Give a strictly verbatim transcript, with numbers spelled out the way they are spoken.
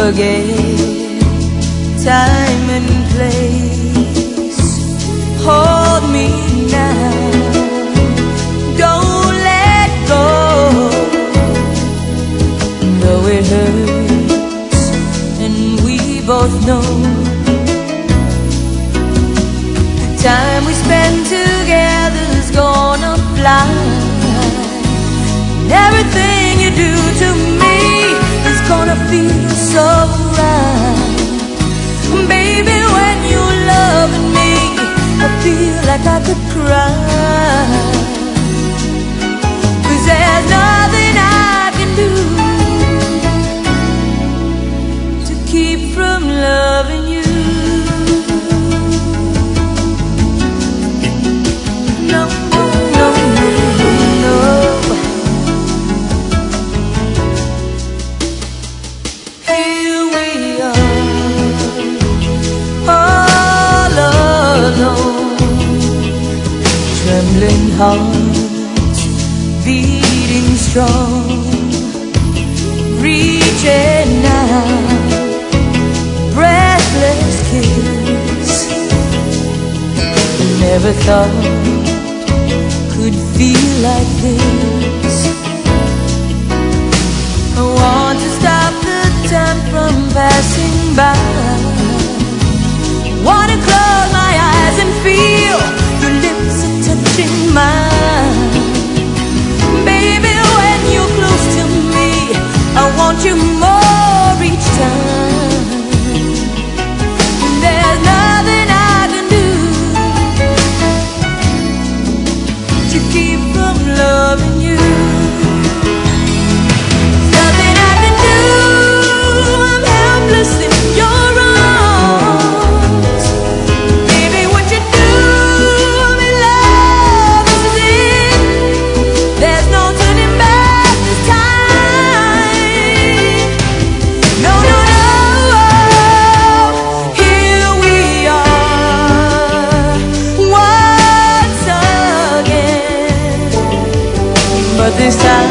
forget time and place. Hold me now, don't let go. Though it hurts and we both know, the time we spend together's gonna fly. And everything you do to me is gonna feel so right. Baby, when you're loving me, I feel like I could cry. 'Cause there's nothing I can do to keep from loving you. No, no, no, no. Here we are, all alone, trembling hearts beating strong, reaching out, breathless kiss. Never thought could feel like this. I want to stop the time from passing by. Wanna close my eyes and feel your lips are touching mine. Baby, when you're close to me, I want you more each time. There's nothing I can do to keep from loving you. Nothing I can do, I'm helpless in your arms. Baby, what you do, me love is it. There's no turning back this time. No, no, no. Here we are once again, but this time